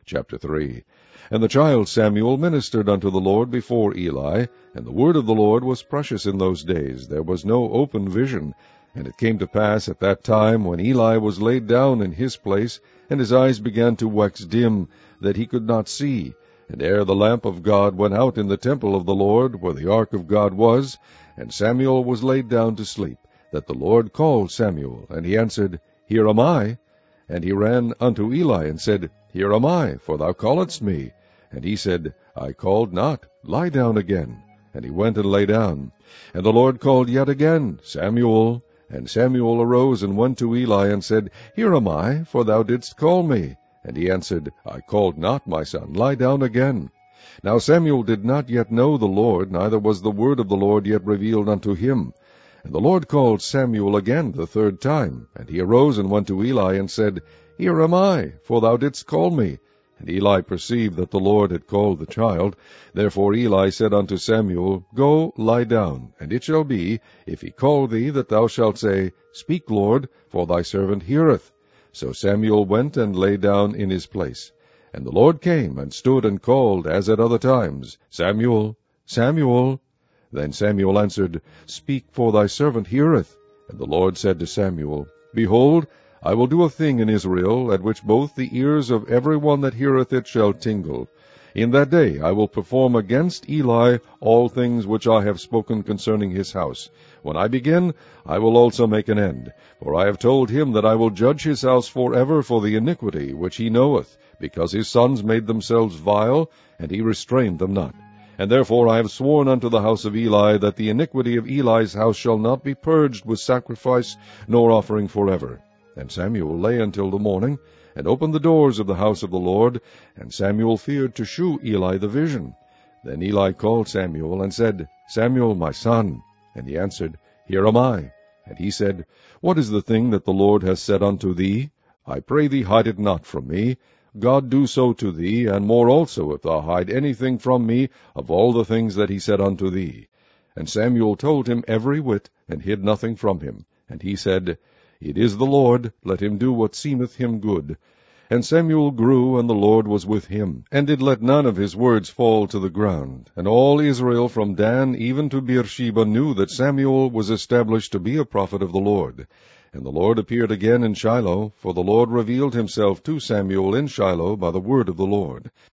Chapter 3. And the child Samuel ministered unto the Lord before Eli, and the word of the Lord was precious in those days. There was no open vision. And it came to pass at that time, when Eli was laid down in his place, and his eyes began to wax dim, that he could not see, and ere the lamp of God went out in the temple of the Lord, where the ark of God was, and Samuel was laid down to sleep, that the Lord called Samuel, and he answered, Here am I. And he ran unto Eli, and said, Here am I, for thou calledst me. And he said, I called not, lie down again. And he went and lay down. And the Lord called yet again, Samuel. And Samuel arose and went to Eli, and said, Here am I, for thou didst call me. And he answered, I called not, my son, lie down again. Now Samuel did not yet know the Lord, neither was the word of the Lord yet revealed unto him. And the Lord called Samuel again the third time. And he arose and went to Eli, and said, Here am I, for thou didst call me. And Eli perceived that the Lord had called the child. Therefore Eli said unto Samuel, Go, lie down, and it shall be, if he call thee, that thou shalt say, Speak, Lord, for thy servant heareth. So Samuel went and lay down in his place. And the Lord came and stood and called, as at other times, Samuel, Samuel. Then Samuel answered, Speak, for thy servant heareth. And the Lord said to Samuel, Behold, I will do a thing in Israel, at which both the ears of every one that heareth it shall tingle. In that day I will perform against Eli all things which I have spoken concerning his house. When I begin, I will also make an end. For I have told him that I will judge his house forever for the iniquity which he knoweth, because his sons made themselves vile, and he restrained them not. And therefore I have sworn unto the house of Eli, that the iniquity of Eli's house shall not be purged with sacrifice nor offering forever. And Samuel lay until the morning, and opened the doors of the house of the Lord, and Samuel feared to shew Eli the vision. Then Eli called Samuel, and said, Samuel, my son. And he answered, Here am I. And he said, What is the thing that the Lord has said unto thee? I pray thee, hide it not from me. God do so to thee, and more also, if thou hide anything from me of all the things that he said unto thee. And Samuel told him every whit, and hid nothing from him. And he said, It is the Lord, let him do what seemeth him good. And Samuel grew, and the Lord was with him, and did let none of his words fall to the ground. And all Israel from Dan even to Beersheba knew that Samuel was established to be a prophet of the Lord. And the Lord appeared again in Shiloh, for the Lord revealed himself to Samuel in Shiloh by the word of the Lord.